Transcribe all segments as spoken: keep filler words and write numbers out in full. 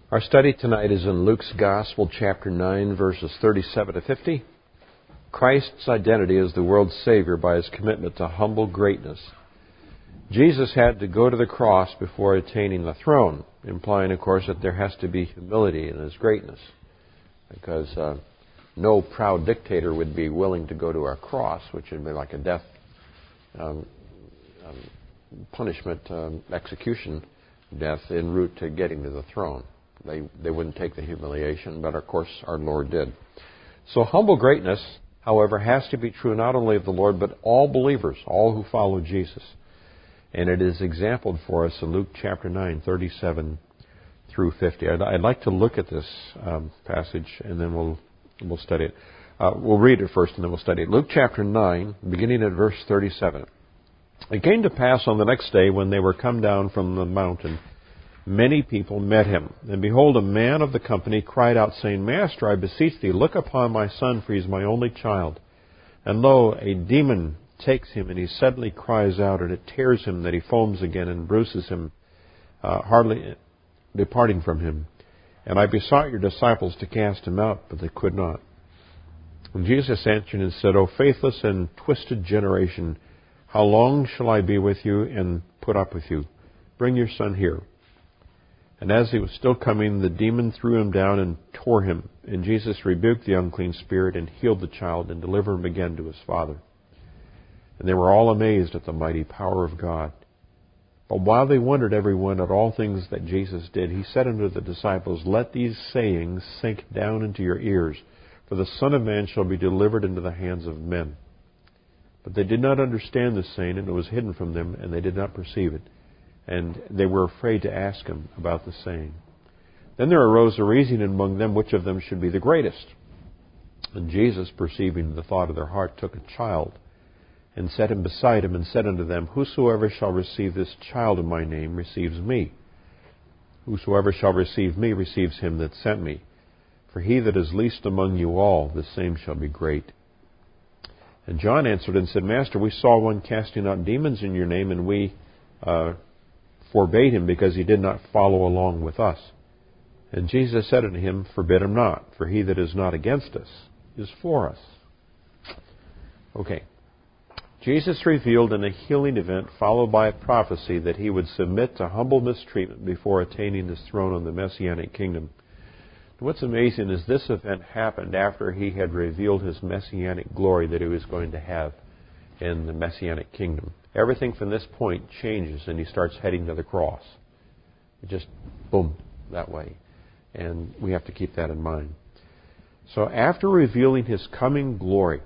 Our study tonight is in Luke's Gospel, chapter nine, verses thirty-seven to fifty. Christ's identity as the world's Savior by His commitment to humble greatness. Jesus had to go to the cross before attaining the throne, implying, of course, that there has to be humility in His greatness, because uh, no proud dictator would be willing to go to a cross, which would be like a death um, um, punishment, um, execution death en route to getting to the throne. They they wouldn't take the humiliation, but of course our Lord did. So humble greatness, however, has to be true not only of the Lord, but all believers, all who follow Jesus. And it is exampled for us in Luke chapter nine, thirty-seven through fifty. I'd, I'd like to look at this um, passage, and then we'll we'll study it. Uh, we'll read it first, and then we'll study it. Luke chapter nine, beginning at verse thirty-seven. It came to pass on the next day, when they were come down from the mountain, many people met him. And behold, a man of the company cried out, saying, Master, I beseech thee, look upon my son, for he is my only child. And lo, a demon takes him, and he suddenly cries out, and it tears him, that he foams again, and bruises him, uh, hardly departing from him. And I besought your disciples to cast him out, but they could not. And Jesus answered and said, O faithless and twisted generation, how long shall I be with you and put up with you? Bring your son here. And as he was still coming, the demon threw him down and tore him. And Jesus rebuked the unclean spirit and healed the child and delivered him again to his father. And they were all amazed at the mighty power of God. But while they wondered every one at all things that Jesus did, he said unto the disciples, Let these sayings sink down into your ears, for the Son of Man shall be delivered into the hands of men. But they did not understand this saying, and it was hidden from them, and they did not perceive it. And they were afraid to ask him about the saying. Then there arose a reasoning among them which of them should be the greatest. And Jesus, perceiving the thought of their heart, took a child, and set him beside him, and said unto them, Whosoever shall receive this child in my name receives me. Whosoever shall receive me receives him that sent me. For he that is least among you all, the same shall be great. And John answered and said, Master, we saw one casting out demons in your name, and we uh, forbade him, because he did not follow along with us. And Jesus said unto him, Forbid him not, for he that is not against us is for us. Okay. Jesus revealed in a healing event, followed by a prophecy, that he would submit to humble mistreatment before attaining his throne in the Messianic kingdom. What's amazing is this event happened after he had revealed his Messianic glory that he was going to have in the Messianic kingdom. Everything from this point changes, and he starts heading to the cross. Just boom, that way. And we have to keep that in mind. So after revealing his coming glory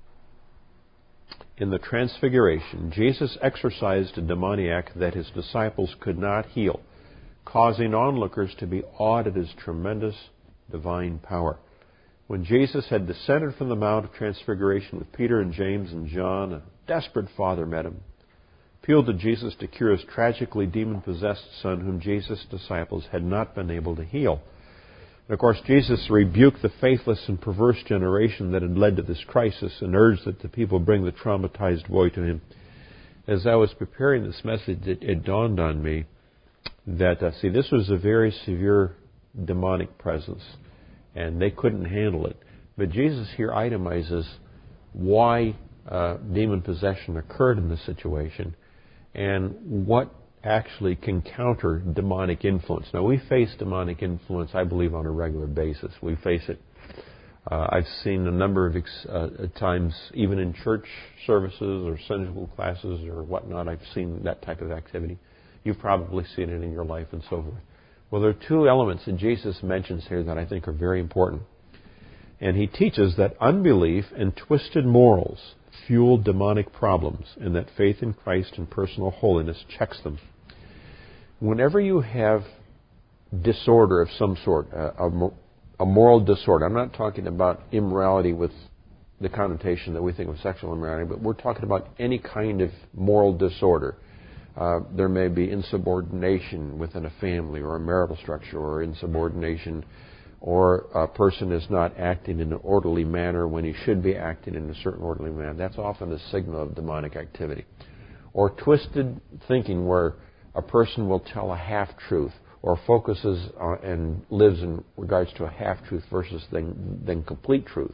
in the Transfiguration, Jesus exorcised a demoniac that his disciples could not heal, causing onlookers to be awed at his tremendous divine power. When Jesus had descended from the Mount of Transfiguration with Peter and James and John, a desperate father met him, appealed to Jesus to cure his tragically demon-possessed son, whom Jesus' disciples had not been able to heal. And of course, Jesus rebuked the faithless and perverse generation that had led to this crisis and urged that the people bring the traumatized boy to him. As I was preparing this message, it, it dawned on me that, uh, see, this was a very severe demonic presence, and they couldn't handle it. But Jesus here itemizes why uh, demon possession occurred in this situation and what actually can counter demonic influence. Now, we face demonic influence, I believe, on a regular basis. We face it. Uh, I've seen a number of ex- uh, times, even in church services or Sunday school classes or whatnot, I've seen that type of activity. You've probably seen it in your life and so forth. Well, there are two elements that Jesus mentions here that I think are very important. And he teaches that unbelief and twisted morals fuel demonic problems, and that faith in Christ and personal holiness checks them. Whenever you have disorder of some sort, a, a moral disorder, I'm not talking about immorality with the connotation that we think of sexual immorality, but we're talking about any kind of moral disorder. Uh, there may be insubordination within a family or a marital structure, or insubordination, or a person is not acting in an orderly manner when he should be acting in a certain orderly manner. That's often a signal of demonic activity. Or twisted thinking, where a person will tell a half-truth or focuses on, and lives in regards to a half-truth versus than, than complete truth,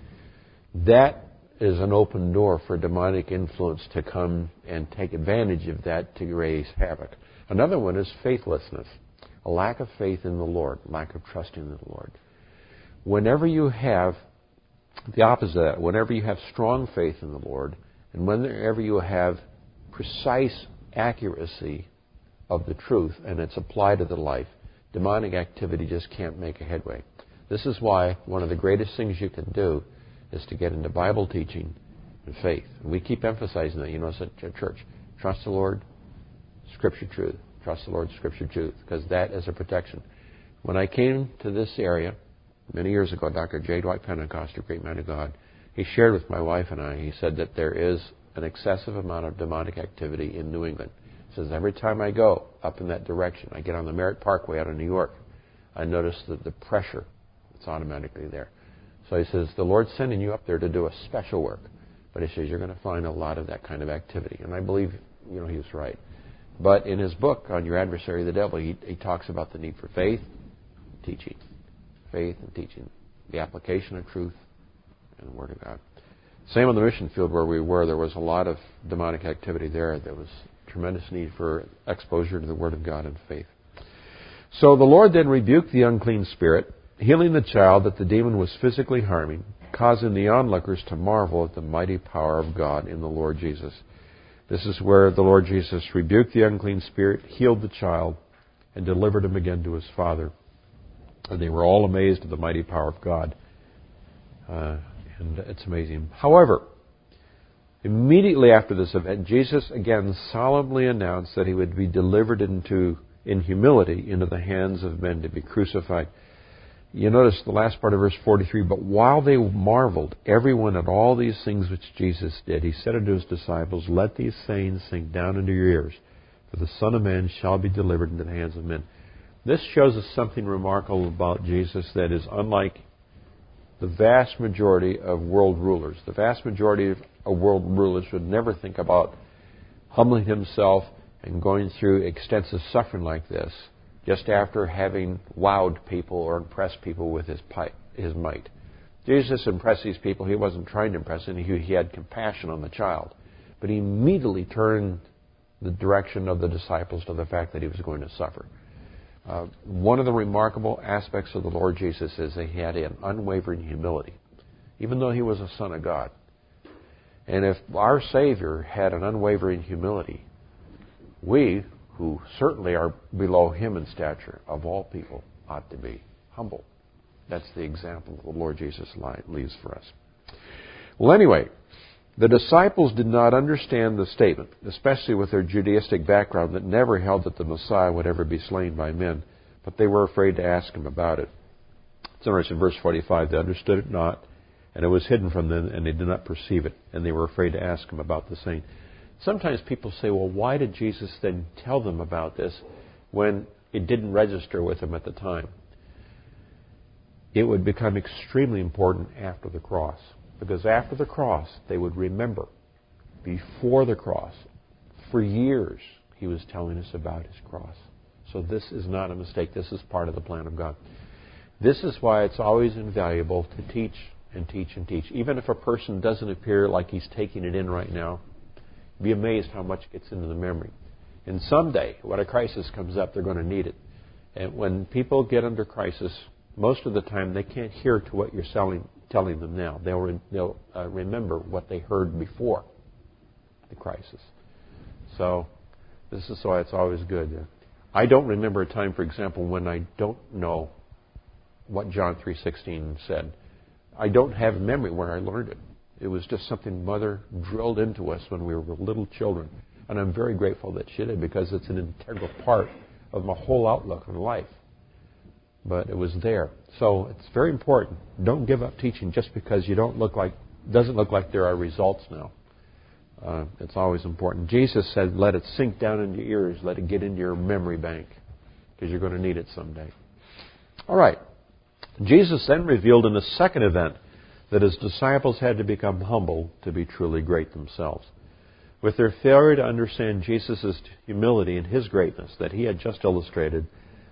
that is an open door for demonic influence to come and take advantage of that to raise havoc. Another one is faithlessness, a lack of faith in the Lord, lack of trust in the Lord. Whenever you have the opposite of that, whenever you have strong faith in the Lord, and whenever you have precise accuracy of the truth and it's applied to the life, demonic activity just can't make a headway. This is why one of the greatest things you can do is to get into Bible teaching and faith. And we keep emphasizing that, you know, at church. Trust the Lord, Scripture truth. Trust the Lord, Scripture truth, because that is a protection. When I came to this area many years ago, Doctor J. Dwight Pentecost, a great man of God, he shared with my wife and I, he said that there is an excessive amount of demonic activity in New England. He says, every time I go up in that direction, I get on the Merritt Parkway out of New York, I notice that the pressure that's automatically there. So he says, the Lord's sending you up there to do a special work. But he says, you're going to find a lot of that kind of activity. And I believe, you know, he was right. But in his book on Your Adversary, the Devil, he, he talks about the need for faith, teaching. Faith and teaching. The application of truth and the Word of God. Same on the mission field where we were. There was a lot of demonic activity there. There was tremendous need for exposure to the Word of God and faith. So the Lord then rebuked the unclean spirit, healing the child that the demon was physically harming, causing the onlookers to marvel at the mighty power of God in the Lord Jesus. This is where the Lord Jesus rebuked the unclean spirit, healed the child, and delivered him again to his father. And they were all amazed at the mighty power of God. Uh, and it's amazing. However, immediately after this event, Jesus again solemnly announced that he would be delivered into, in humility, into the hands of men to be crucified. You notice the last part of verse forty-three, but while they marveled, everyone at all these things which Jesus did, he said unto his disciples, let these sayings sink down into your ears, for the Son of Man shall be delivered into the hands of men. This shows us something remarkable about Jesus that is unlike the vast majority of world rulers. The vast majority of world rulers would never think about humbling himself and going through extensive suffering like this just after having wowed people or impressed people with his pipe, his might. Jesus impressed these people. He wasn't trying to impress them. He, he had compassion on the child. But he immediately turned the direction of the disciples to the fact that he was going to suffer. Uh, one of the remarkable aspects of the Lord Jesus is that he had an unwavering humility, even though he was a Son of God. And if our Savior had an unwavering humility, we, who certainly are below him in stature, of all people, ought to be humble. That's the example the Lord Jesus leaves for us. Well, anyway, the disciples did not understand the statement, especially with their Judaistic background that never held that the Messiah would ever be slain by men, but they were afraid to ask him about it. So in verse forty-five, they understood it not, and it was hidden from them, and they did not perceive it, and they were afraid to ask him about the same. Sometimes people say, well, why did Jesus then tell them about this when it didn't register with them at the time? It would become extremely important after the cross. Because after the cross, they would remember. Before the cross, for years, he was telling us about his cross. So this is not a mistake. This is part of the plan of God. This is why it's always invaluable to teach and teach and teach. Even if a person doesn't appear like he's taking it in right now, be amazed how much gets into the memory. And someday, when a crisis comes up, they're going to need it. And when people get under crisis, most of the time they can't hear to what you're selling, telling them now. They'll, re, they'll uh, remember what they heard before the crisis. So this is why it's always good. I don't remember a time, for example, when I don't know what John three sixteen said. I don't have a memory where I learned it. It was just something Mother drilled into us when we were little children. And I'm very grateful that she did, because it's an integral part of my whole outlook on life. But it was there. So it's very important. Don't give up teaching just because you don't look like, doesn't look like there are results now. Uh, it's always important. Jesus said, let it sink down into your ears. Let it get into your memory bank, because you're going to need it someday. All right. Jesus then revealed in the second event that his disciples had to become humble to be truly great themselves. With their failure to understand Jesus' humility and his greatness that he had just illustrated,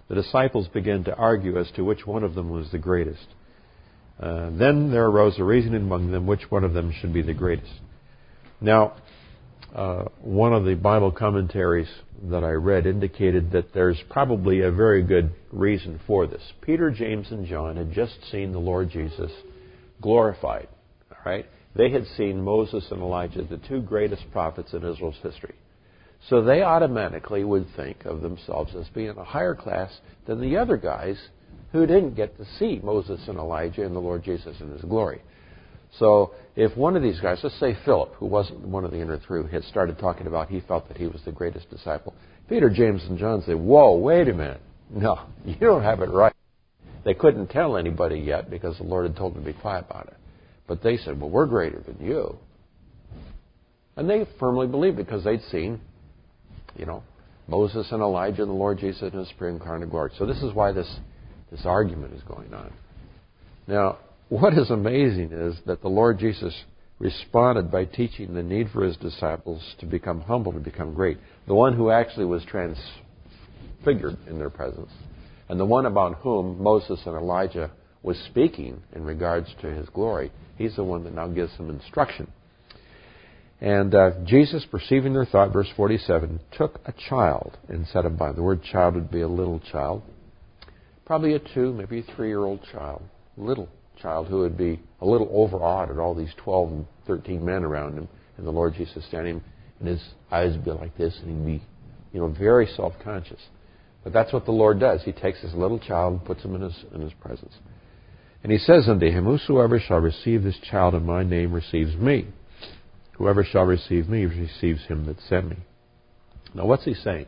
the disciples began to argue as to which one of them was the greatest. Uh, then there arose a reasoning among them which one of them should be the greatest. Now, uh, one of the Bible commentaries that I read indicated that there's probably a very good reason for this. Peter, James, and John had just seen the Lord Jesus glorified. All right? They had seen Moses and Elijah, the two greatest prophets in Israel's history. So they automatically would think of themselves as being a higher class than the other guys who didn't get to see Moses and Elijah and the Lord Jesus in His glory. So if one of these guys, let's say Philip, who wasn't one of the inner three, had started talking about he felt that he was the greatest disciple, Peter, James, and John say, whoa, wait a minute. No, you don't have it right. They couldn't tell anybody yet because the Lord had told them to be quiet about it. But they said, well, we're greater than you. And they firmly believed because they'd seen, you know, Moses and Elijah and the Lord Jesus in His pre-incarnate glory. So this is why this, this argument is going on. Now, what is amazing is that the Lord Jesus responded by teaching the need for His disciples to become humble, to become great. The one who actually was transfigured in their presence, and the one about whom Moses and Elijah was speaking in regards to His glory, He's the one that now gives them instruction. And uh, Jesus, perceiving their thought, verse forty-seven, took a child and set him by. The word child would be a little child, probably a two, maybe a three-year-old child, little child who would be a little overawed at all these twelve and thirteen men around him, and the Lord Jesus standing, and his eyes would be like this, and he'd be, you know, very self-conscious. But that's what the Lord does. He takes this little child and puts him in his in his presence. And He says unto him, whosoever shall receive this child in my name receives me. Whoever shall receive me receives him that sent me. Now what's He saying?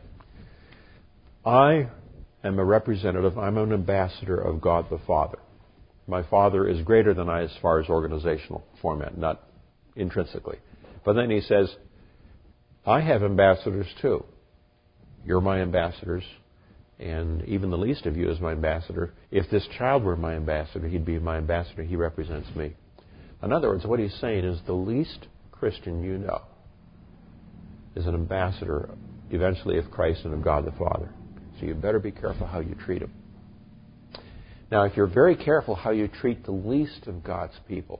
I am a representative, I'm an ambassador of God the Father. My Father is greater than I as far as organizational format, not intrinsically. But then He says, I have ambassadors too. You're my ambassadors, and even the least of you is my ambassador. If this child were my ambassador, he'd be my ambassador. He represents me. In other words, what He's saying is the least Christian you know is an ambassador eventually of Christ and of God the Father. So you better be careful how you treat him. Now, if you're very careful how you treat the least of God's people,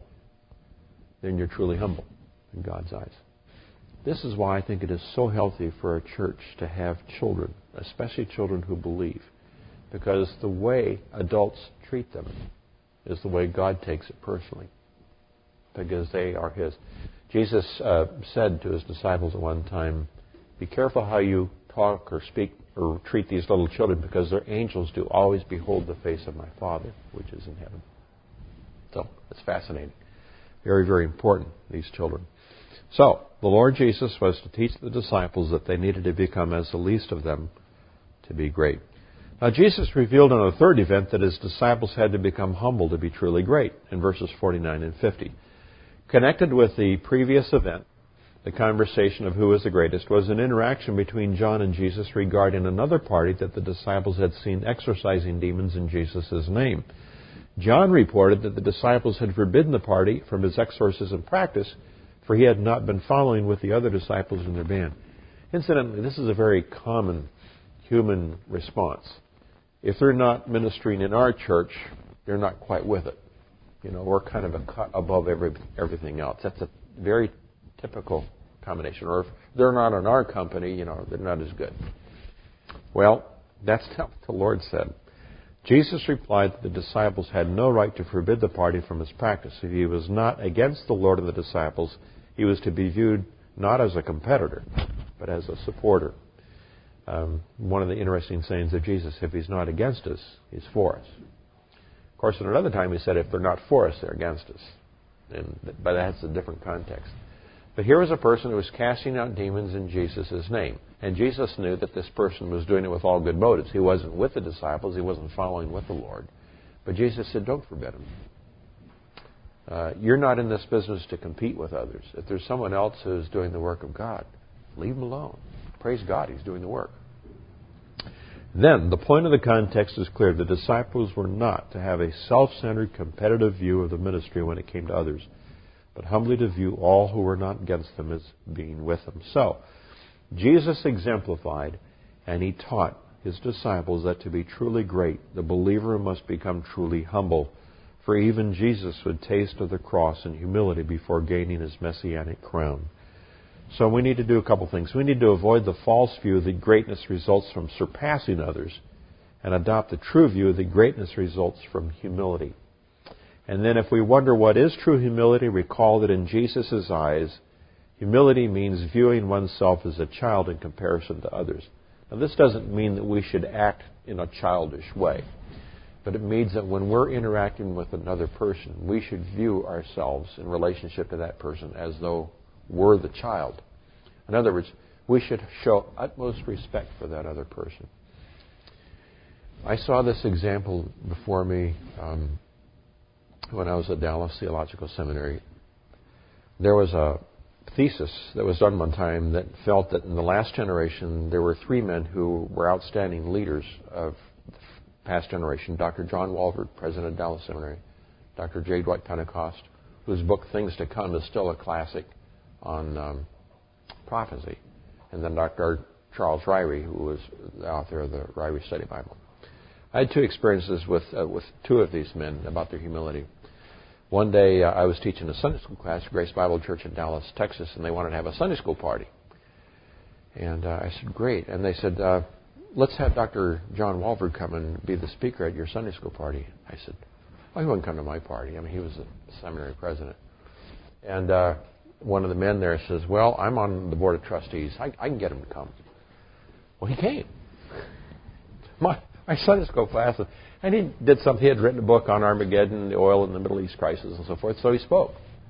then you're truly humble in God's eyes. This is why I think it is so healthy for a church to have children, especially children who believe, because the way adults treat them is the way God takes it personally, because they are His. Jesus uh, said to His disciples at one time, be careful how you talk or speak or treat these little children, because their angels do always behold the face of my Father, which is in heaven. So, it's fascinating. Very, very important, these children. So, the Lord Jesus was to teach the disciples that they needed to become as the least of them to be great. Now, Jesus revealed in a third event that His disciples had to become humble to be truly great in verses forty-nine and fifty. Connected with the previous event, the conversation of who was the greatest, was an interaction between John and Jesus regarding another party that the disciples had seen exorcising demons in Jesus' name. John reported that the disciples had forbidden the party from his exorcism practice, for he had not been following with the other disciples in their band. Incidentally, this is a very common human response. If they're not ministering in our church, they're not quite with it. You know, we're kind of a cut above every, everything else. That's a very typical combination. Or if they're not in our company, you know, they're not as good. Well, that's not what the Lord said. Jesus replied that the disciples had no right to forbid the party from his practice. If he was not against the Lord and the disciples, he was to be viewed not as a competitor, but as a supporter. Um, one of the interesting sayings of Jesus, if he's not against us, he's for us. Of course, at another time he said, if they're not for us, they're against us. And, but that's a different context. But here was a person who was casting out demons in Jesus' name. And Jesus knew that this person was doing it with all good motives. He wasn't with the disciples. He wasn't following with the Lord. But Jesus said, don't forbid him. Uh, you're not in this business to compete with others. If there's someone else who's doing the work of God, leave him alone. Praise God, he's doing the work. Then, the point of the context is clear. The disciples were not to have a self-centered, competitive view of the ministry when it came to others, but humbly to view all who were not against them as being with them. So, Jesus exemplified and he taught his disciples that to be truly great, the believer must become truly humble. For even Jesus would taste of the cross and humility before gaining his messianic crown. So we need to do a couple things. We need to avoid the false view that greatness results from surpassing others and adopt the true view that greatness results from humility. And then if we wonder what is true humility, recall that in Jesus' eyes, humility means viewing oneself as a child in comparison to others. Now, this doesn't mean that we should act in a childish way, but it means that when we're interacting with another person, we should view ourselves in relationship to that person as though we're the child. In other words, we should show utmost respect for that other person. I saw this example before me um, when I was at Dallas Theological Seminary. There was a thesis that was done one time that felt that in the last generation there were three men who were outstanding leaders of the past generation. Doctor John Walvoord, president of Dallas Seminary. Doctor J. Dwight Pentecost, whose book Things to Come is still a classic on um, prophecy. And then Doctor Charles Ryrie, who was the author of the Ryrie Study Bible. I had two experiences with uh, with two of these men about their humility. One day uh, I was teaching a Sunday school class at Grace Bible Church in Dallas, Texas, and they wanted to have a Sunday school party. And uh, I said, great. And they said, uh, let's have Doctor John Walvoord come and be the speaker at your Sunday school party. I said, oh, he wouldn't come to my party. I mean, he was the seminary president. And uh, one of the men there says, well, I'm on the board of trustees. I, I can get him to come. Well, he came. My, my Sunday school class. And he did something. He had written a book on Armageddon, the oil in the Middle East crisis, and so forth. So he spoke.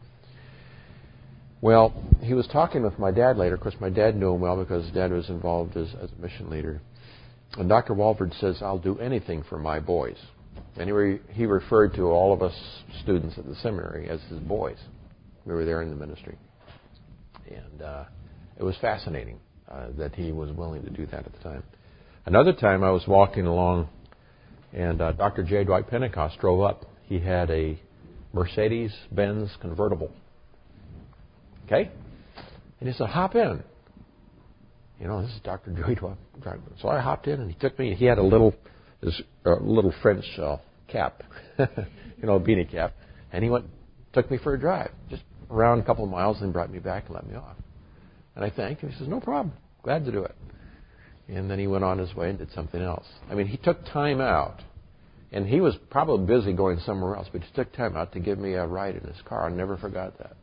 Well, he was talking with my dad later. Of course, my dad knew him well because Dad was involved as, as a mission leader. And Doctor Walvoord says, I'll do anything for my boys. And he, re, he referred to all of us students at the seminary as his boys. We were there in the ministry. And uh, it was fascinating uh, that he was willing to do that at the time. Another time I was walking along, and uh, Doctor J. Dwight Pentecost drove up. He had a Mercedes-Benz convertible. Okay? And he said, hop in. You know, this is Doctor J. Dwight. So I hopped in, and he took me. He had a little, this uh, little French uh, cap, you know, a beanie cap. And he went, took me for a drive, just around a couple of miles, and brought me back and let me off. And I thanked him. He says, no problem. Glad to do it. And then he went on his way and did something else. I mean, he took time out. And he was probably busy going somewhere else, but he took time out to give me a ride in his car. I never forgot that.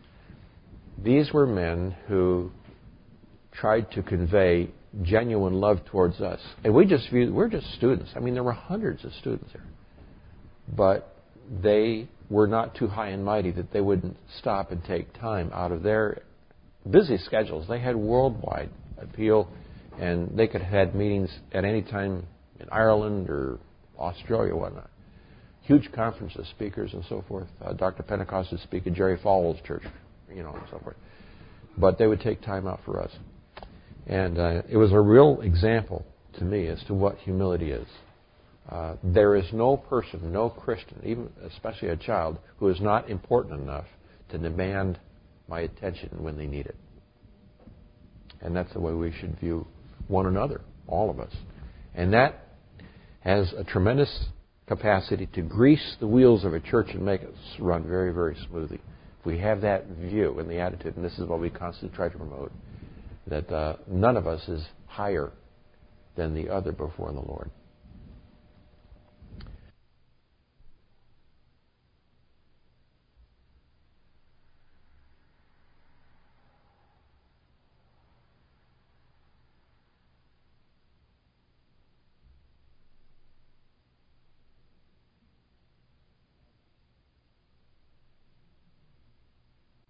These were men who tried to convey genuine love towards us. And we just viewed, we're just students. I mean, there were hundreds of students there. But they were not too high and mighty that they wouldn't stop and take time out of their busy schedules. They had worldwide appeal, and they could have had meetings at any time in Ireland or Australia or whatnot. Huge conferences, speakers, and so forth. Uh, Doctor Pentecost would speak at Jerry Falwell's church, you know, and so forth. But they would take time out for us. And uh, it was a real example to me as to what humility is. Uh, there is no person, no Christian, even especially a child, who is not important enough to demand my attention when they need it. And that's the way we should view one another, all of us. And that has a tremendous capacity to grease the wheels of a church and make it run very, very smoothly. If we have that view and the attitude, and this is what we constantly try to promote, that uh, none of us is higher than the other before the Lord.